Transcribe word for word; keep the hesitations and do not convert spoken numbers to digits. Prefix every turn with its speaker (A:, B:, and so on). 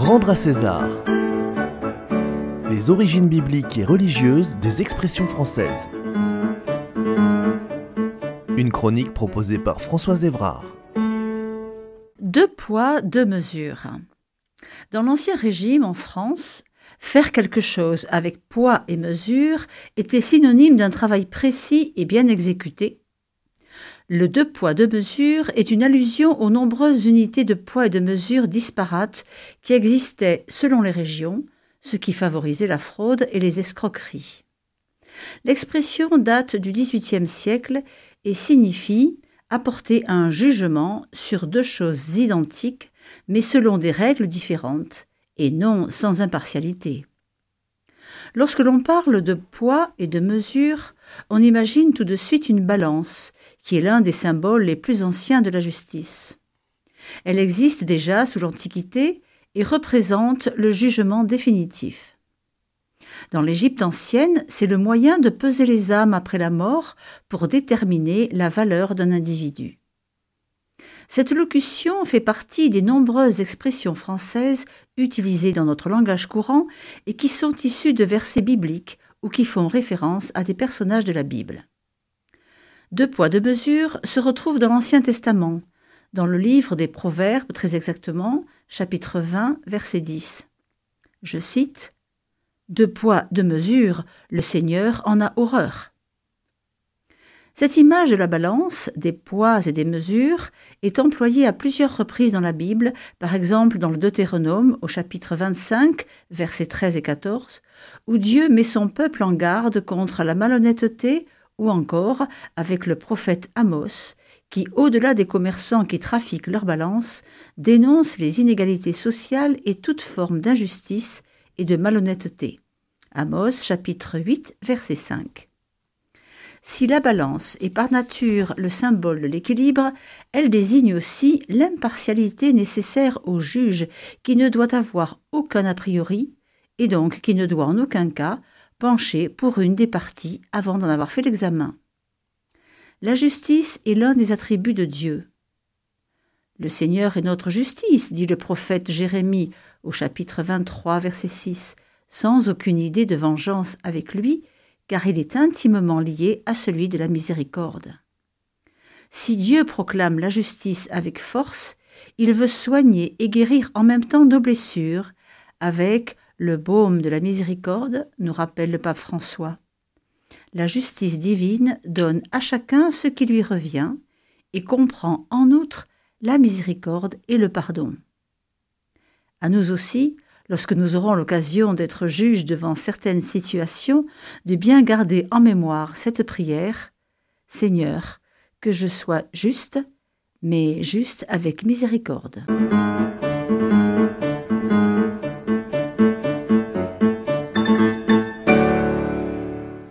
A: Rendre à César. Les origines bibliques et religieuses des expressions françaises. Une chronique proposée par Françoise Évrard.
B: Deux poids, deux mesures. Dans l'Ancien Régime en France, faire quelque chose avec poids et mesure était synonyme d'un travail précis et bien exécuté. Le deux poids, deux mesures est une allusion aux nombreuses unités de poids et de mesure disparates qui existaient selon les régions, ce qui favorisait la fraude et les escroqueries. L'expression date du dix-huitième siècle et signifie apporter un jugement sur deux choses identiques, mais selon des règles différentes, et non sans impartialité. Lorsque l'on parle de poids et de mesure, on imagine tout de suite une balance, qui est l'un des symboles les plus anciens de la justice. Elle existe déjà sous l'Antiquité et représente le jugement définitif. Dans l'Égypte ancienne, c'est le moyen de peser les âmes après la mort pour déterminer la valeur d'un individu. Cette locution fait partie des nombreuses expressions françaises utilisées dans notre langage courant et qui sont issues de versets bibliques ou qui font référence à des personnages de la Bible. Deux poids, deux mesures se retrouvent dans l'Ancien Testament, dans le livre des Proverbes, très exactement, chapitre vingt, verset dix. Je cite « Deux poids, deux mesures, le Seigneur en a horreur ». Cette image de la balance, des poids et des mesures, est employée à plusieurs reprises dans la Bible, par exemple dans le Deutéronome, au chapitre vingt-cinq, versets treize et quatorze, où Dieu met son peuple en garde contre la malhonnêteté, ou encore avec le prophète Amos, qui, au-delà des commerçants qui trafiquent leur balance, dénonce les inégalités sociales et toute forme d'injustice et de malhonnêteté. Amos, chapitre huit, verset cinq. Si la balance est par nature le symbole de l'équilibre, elle désigne aussi l'impartialité nécessaire au juge qui ne doit avoir aucun a priori et donc qui ne doit en aucun cas pencher pour une des parties avant d'en avoir fait l'examen. La justice est l'un des attributs de Dieu. Le Seigneur est notre justice, dit le prophète Jérémie au chapitre vingt-trois, verset six, sans aucune idée de vengeance avec lui, car il est intimement lié à celui de la miséricorde. Si Dieu proclame la justice avec force, il veut soigner et guérir en même temps nos blessures, avec le baume de la miséricorde, nous rappelle le pape François. La justice divine donne à chacun ce qui lui revient et comprend en outre la miséricorde et le pardon. À nous aussi, lorsque nous aurons l'occasion d'être juges devant certaines situations, de bien garder en mémoire cette prière « Seigneur, que je sois juste, mais juste avec miséricorde ».